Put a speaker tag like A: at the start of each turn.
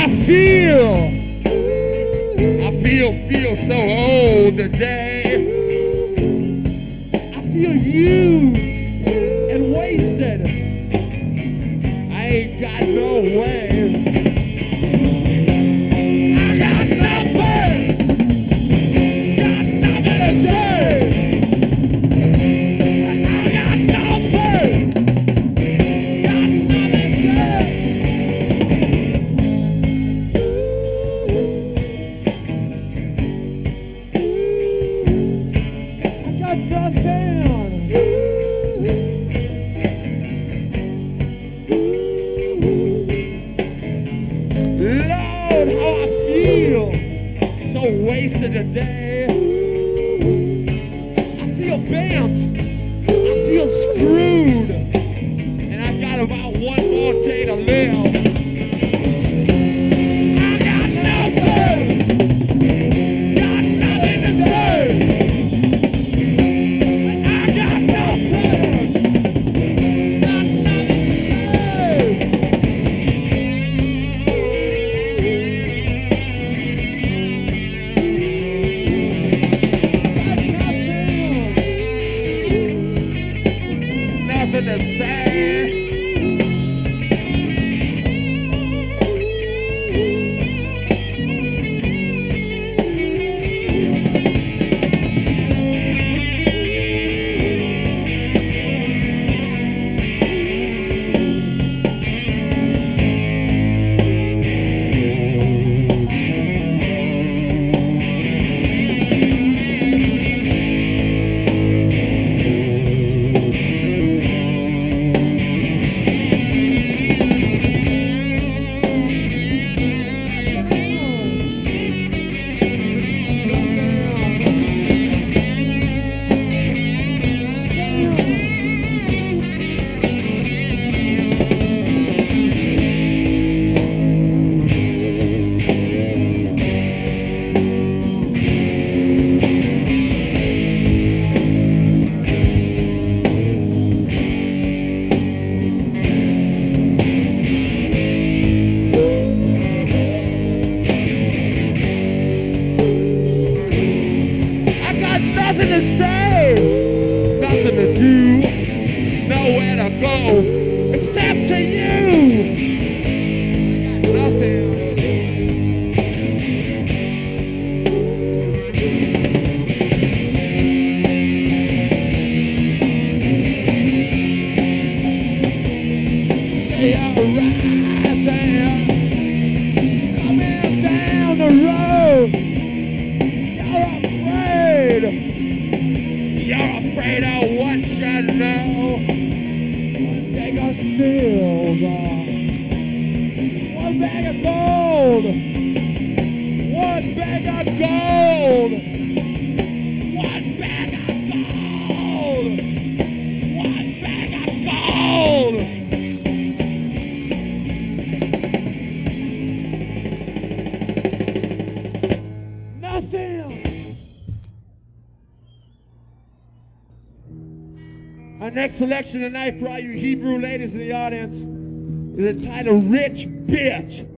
A: feel so old today. I feel used and wasted. I ain't got no way. I got nothing to say. I got nothing to say. Lord, how I feel so wasted today. I feel bent. I feel screwed. And I got about one more day to live. I got nothing to say. I got nothing to say. Nothing to say. Nothing to say, nothing to do, nowhere to go except to you. Nothing. Say you're rising, coming down the road. You're afraid of what you know. One bag of silver, one bag of gold, one bag of gold, one bag of gold, one bag of gold. Nothing. Our next selection tonight for all you Hebrew ladies in the audience is entitled Rich Bitch.